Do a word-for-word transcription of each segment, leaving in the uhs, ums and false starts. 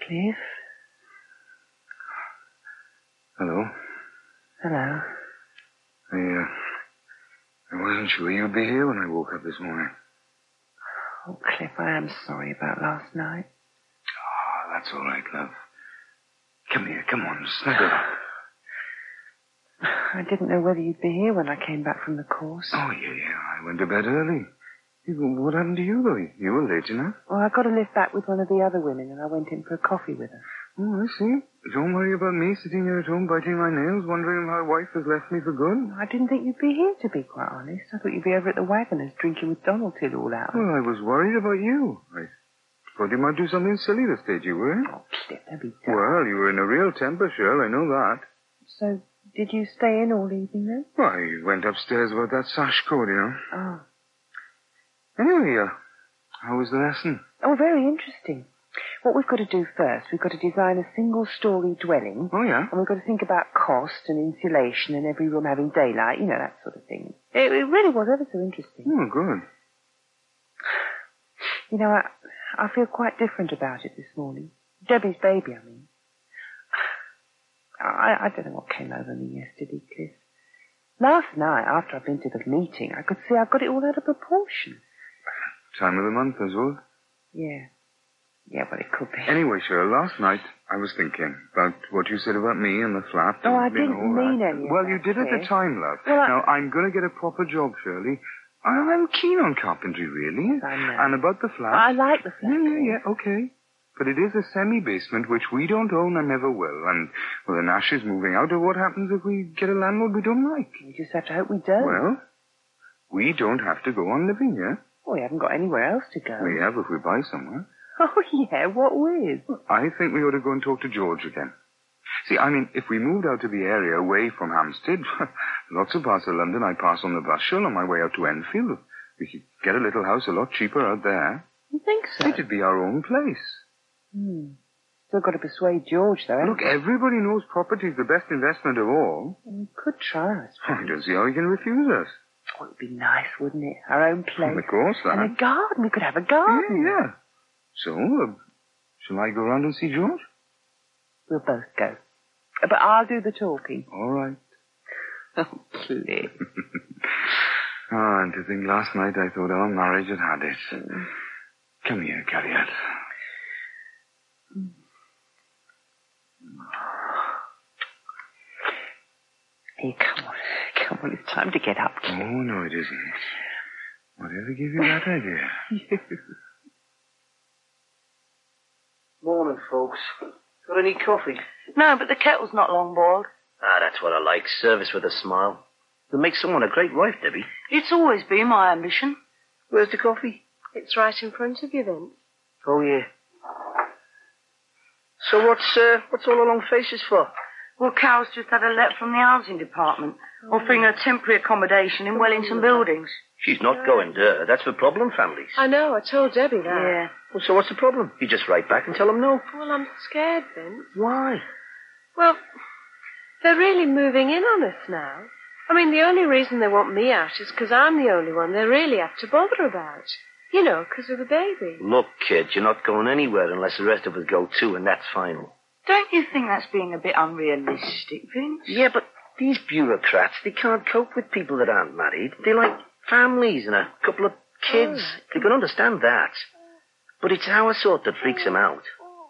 Cliff. Hello. Hello. I, uh, I wasn't sure you'd be here when I woke up this morning. Oh, Cliff, I am sorry about last night. Oh, that's all right, love. Come here, come on, snuggle up. I didn't know whether you'd be here when I came back from the course. Oh, yeah, yeah, I went to bed early. What happened to you, though? You were late enough. Well, I got a lift back with one of the other women, and I went in for a coffee with her. Oh, I see. Don't worry about me sitting here at home biting my nails, wondering if my wife has left me for good. I didn't think you'd be here, to be quite honest. I thought you'd be over at the Wagoners drinking with Donald till all out. Well, I was worried about you. I thought you might do something silly the stage you were in. Oh, Cliff, don't be dumb. Well, you were in a real temper, Shirl, I know that. So, did you stay in all evening, then? Well, I went upstairs about that sash code, you know. Oh. Anyway, uh, how was the lesson? Oh, very interesting. What we've got to do first, we've got to design a single-story dwelling. Oh, yeah? And we've got to think about cost and insulation and every room having daylight, you know, that sort of thing. It, it really was ever so interesting. Oh, good. You know, I, I feel quite different about it this morning. Debbie's baby, I mean. I, I don't know what came over me yesterday, Cliff. Last night, after I'd been to the meeting, I could see I've got it all out of proportion. Time of the month, as well. Yeah. Yeah, well, it could be. Anyway, Cheryl, last night I was thinking about what you said about me and the flat. Oh, and, I you didn't know, mean that. any of Well, that, you did at the Cliff. time, love. Well, I... Now, I'm going to get a proper job, Shirley. I, I'm keen on carpentry, really. I know. And about the flat. I like the flat. Yeah, yeah, yeah, okay. But it is a semi-basement, which we don't own and never will. And, well, the Nash is moving out, or what happens if we get a landlord we don't like? We just have to hope we don't. Well, we don't have to go on living here. Well, we haven't got anywhere else to go. We have if we buy somewhere. Oh, yeah, what with? I think we ought to go and talk to George again. See, I mean, if we moved out to the area away from Hampstead, lots of parts of London I pass on the bus shuttle on my way out to Enfield. We could get a little house a lot cheaper out there. You think so? It'd be our own place. Hmm. Still got to persuade George, though. Look, everybody knows property's the best investment of all. We could try, I suppose. I don't see how he can refuse us. Oh, it'd be nice, wouldn't it? Our own place. Well, of course, that. And a garden. We could have a Yeah, garden. yeah. So, uh, shall I go round and see George? We'll both go. Uh, But I'll do the talking. All right. Oh, Cliff. Ah, and to think last night I thought our marriage had had it. Mm. Come here, Carriot. Mm. Here, come on. Come on, it's time to get up. Oh, no, it isn't. Whatever gave you that idea? Morning, folks. Got any coffee? No, but the kettle's not long boiled. Ah, that's what I like. Service with a smile. You'll make someone a great wife, Debbie. It's always been my ambition. Where's the coffee? It's right in front of you, Vince. Oh, yeah. So what's, uh, what's all the long faces for? Well, Carol's just had a letter from the housing department offering her temporary accommodation in Wellington Buildings. She's not going there. That's for problem families. I know, I told Debbie that. Yeah. Well, so what's the problem? You just write back and tell them no. Well, I'm scared, Vince. Why? Well, they're really moving in on us now. I mean, the only reason they want me out is because I'm the only one they really have to bother about. You know, because of the baby. Look, kid, you're not going anywhere unless the rest of us go too, and that's final. Don't you think that's being a bit unrealistic, Vince? Yeah, but these bureaucrats, they can't cope with people that aren't married. They like families and a couple of kids. Oh. They can understand that. But it's our sort that freaks them out.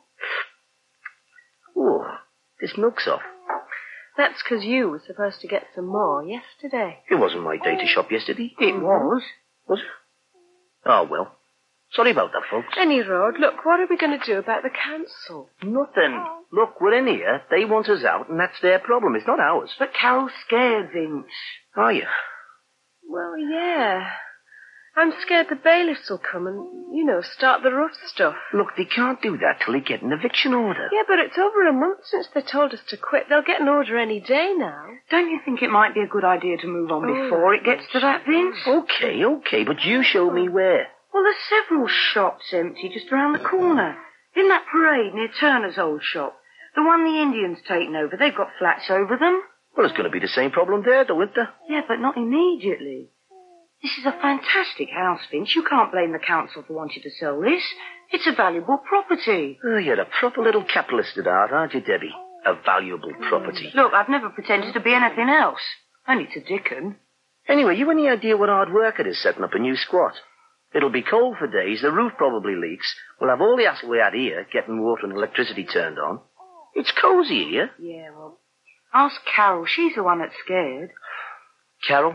Oh, this milk's off. That's because you were supposed to get some more yesterday. It wasn't my day to shop yesterday. It was. Was it? Oh, well. Sorry about that, folks. Any road, look, what are we going to do about the council? Nothing. Look, we're in here. They want us out, and that's their problem. It's not ours. But Carol's scared, Vince. Are you? Well, yeah. I'm scared the bailiffs will come and, you know, start the rough stuff. Look, they can't do that till they get an eviction order. Yeah, but it's over a month since they told us to quit. They'll get an order any day now. Don't you think it might be a good idea to move on before it gets to that, Vince? Okay, okay, but you show me where. Well, there's several shops empty just around the corner. In that parade near Turner's old shop. The one the Indians taken over, they've got flats over them. Well, it's going to be the same problem there, though, isn't there? Yeah, but not immediately. This is a fantastic house, Vince. You can't blame the council for wanting to sell this. It's a valuable property. Oh, you're a proper little capitalist at heart, aren't you, Debbie? A valuable property. Look, I've never pretended to be anything else. Only to Dickon. Anyway, you any idea what hard work it is setting up a new squat? It'll be cold for days, the roof probably leaks. We'll have all the hassle we had here, getting water and electricity turned on. It's cosy here. Yeah, well, ask Carol. She's the one that's scared. Carol?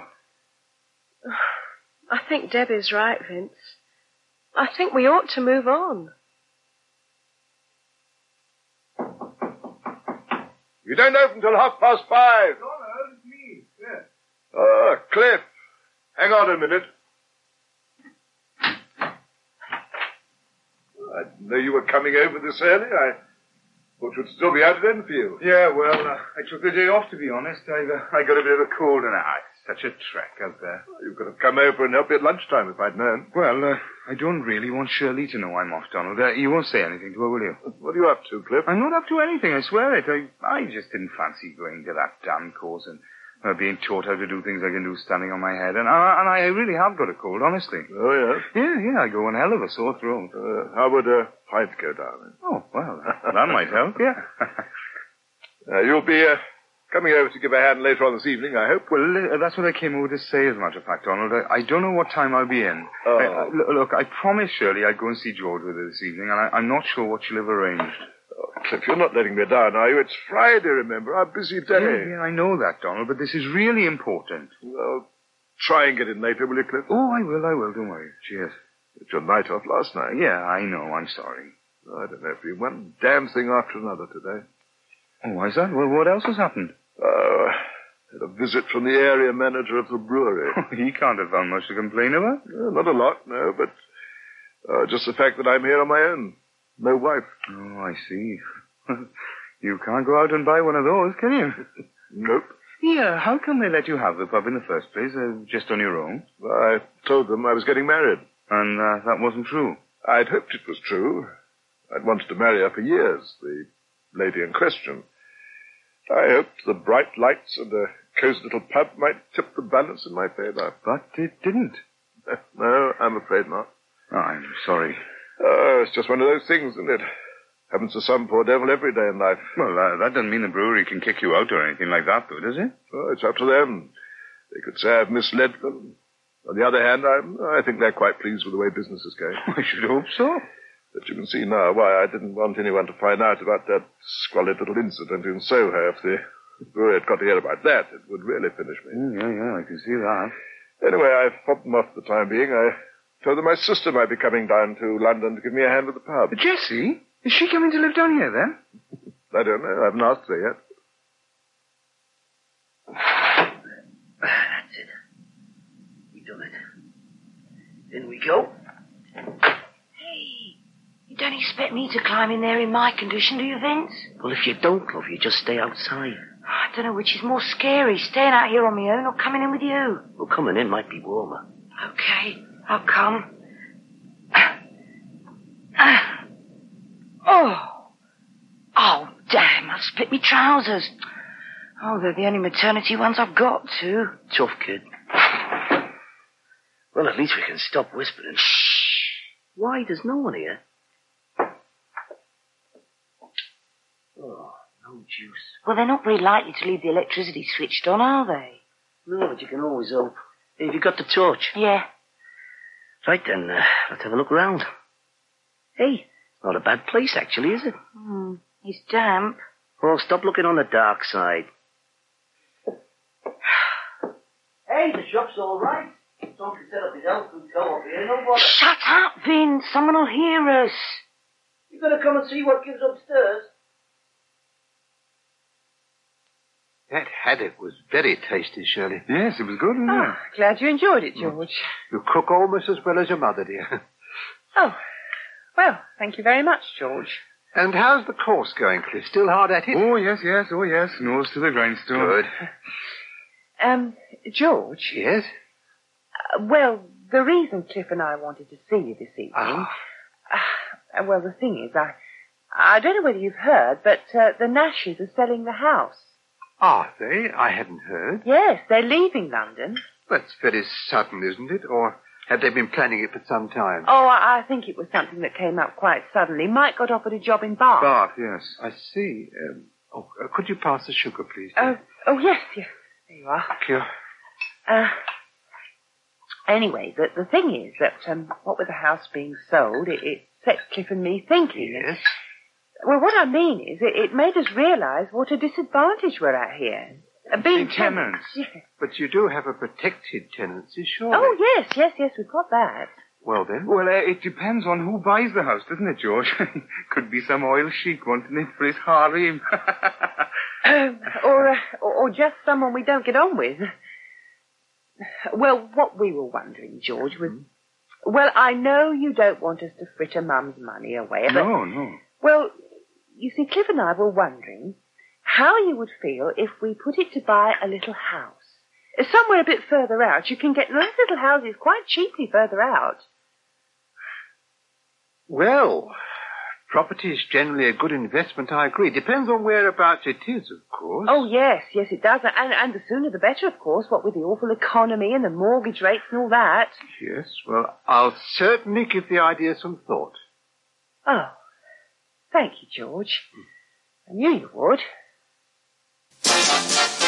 I think Debbie's right, Vince. I think we ought to move on. You don't open till half past five. Oh, no, it's me. Yes. Oh, Cliff. Hang on a minute. I didn't know you were coming over this early. I thought you'd still be out at Enfield. Yeah, well, uh, I took the day off, to be honest. I've, uh, I got a bit of a cold and ah, it's such a trek out there. You could have come over and helped me at lunchtime if I'd known. Well, uh, I don't really want Shirley to know I'm off, Donald. Uh, you won't say anything to her, will you? What are you up to, Cliff? I'm not up to anything, I swear it. I, I just didn't fancy going to that damn course and uh, being taught how to do things I can do standing on my head. And, uh, and I really have got a cold, honestly. Oh, yes? Yeah, yeah, I go one hell of a sore throat. Uh, how would a pint go down then? Oh, well, that might help, yeah. uh, you'll be uh, coming over to give a hand later on this evening, I hope. Well, uh, that's what I came over to say, as a matter of fact, Donald. I, I don't know what time I'll be in. Oh. I, uh, look, look, I promised Shirley I'd go and see George with her this evening, and I, I'm not sure what she'll have arranged. Oh, Cliff, you're not letting me down, are you? It's Friday, remember? Our busy day. Yeah, yeah, I know that, Donald, but this is really important. Well, try and get in later, will you, Cliff? Oh, I will, I will, don't worry. Cheers. It's your night off last night. Yeah, I know, I'm sorry. I don't know, it's been one damn thing after another today. Oh, why's that? Well, what else has happened? Uh, had a visit from the area manager of the brewery. He can't have found much to complain about. Uh, not a lot, no, but uh, just the fact that I'm here on my own. No wife. Oh, I see. You can't go out and buy one of those, can you? Nope. Yeah, how come they let you have the pub in the first place, uh, just on your own? I told them I was getting married. And uh, that wasn't true? I'd hoped it was true. I'd wanted to marry her for years, the lady in question. I hoped the bright lights and a cozy little pub might tip the balance in my favor. But it didn't. No, I'm afraid not. Oh, I'm sorry. Oh, it's just one of those things, isn't it? Happens to some poor devil every day in life. Well, uh, that doesn't mean the brewery can kick you out or anything like that, though, does it? Oh, it's up to them. They could say I've misled them. On the other hand, I'm, I think they're quite pleased with the way business is going. I should hope so. But you can see now why I didn't want anyone to find out about that squalid little incident in Soho. If the brewery had got to hear about that, it would really finish me. Mm, yeah, yeah, I can see that. Anyway, I fobbed them off for the time being. I told them my sister might be coming down to London to give me a hand with the pub. But Jessie? Is she coming to live down here, then? I don't know. I haven't asked her yet. That's it. We've done it. In we go. Hey, you don't expect me to climb in there in my condition, do you, Vince? Well, if you don't, love, you just stay outside. I don't know which is more scary, staying out here on my own or coming in with you. Well, coming in might be warmer. Okay, I'll come. Oh. Oh, damn, I've split my trousers. Oh, they're the only maternity ones I've got, too. Tough, kid. Well, at least we can stop whispering. Shh. Why? There's no one here. Oh, no juice. Well, they're not very likely to leave the electricity switched on, are they? No, but you can always hope. Hey, have you got the torch? Yeah. Right then, uh, let's have a look around. Hey, not a bad place, actually, is it? Hmm, it's damp. Oh, stop looking on the dark side. Hey, the shop's all right. Tom can set up his health food co-op here, no bother. Shut up, Vince. Someone will hear us. You gonna come and see what gives upstairs? That haddock was very tasty, Shirley. Yes, it was good, wasn't Oh, glad you enjoyed it, George. You cook almost as well as your mother, dear. Oh, well, thank you very much, George. And how's the course going, Cliff? Still hard at it? Oh, yes, yes, oh, yes. Nose to the grindstone. Good. Um, George? Yes? Uh, well, the reason Cliff and I wanted to see you this evening... Ah. Uh, well, the thing is, I I don't know whether you've heard, but uh, the Nashes are selling the house. Are they? I hadn't heard. Yes, they're leaving London. That's very sudden, isn't it? Or have they been planning it for some time? Oh, I, I think it was something that came up quite suddenly. Mike got offered a job in Bath. Bath, yes. I see. Um, oh, uh, could you pass the sugar, please? Oh, oh, yes, yes. There you are. Thank you. Uh, anyway, the, the thing is that, um, what with the house being sold, it, it set Cliff and me thinking. Yes? Well, what I mean is, it, it made us realise what a disadvantage we're at here. Uh, being tenants. Yes. But you do have a protected tenancy, surely? Oh, yes, yes, yes, we've got that. Well, then. Well, uh, it depends on who buys the house, doesn't it, George? Could be some oil sheik wanting it for his harem. um, or, uh, or, or just someone we don't get on with. Well, what we were wondering, George, was... Mm-hmm. Well, I know you don't want us to fritter Mum's money away, but... No, no. Well, you see, Cliff and I were wondering how you would feel if we put it to buy a little house. Somewhere a bit further out. You can get nice little houses quite cheaply further out. Well, property is generally a good investment, I agree. Depends on whereabouts it is, of course. Oh, yes, yes, it does. And, and the sooner the better, of course, what with the awful economy and the mortgage rates and all that. Yes, well, I'll certainly give the idea some thought. Oh, thank you, George. I knew you would.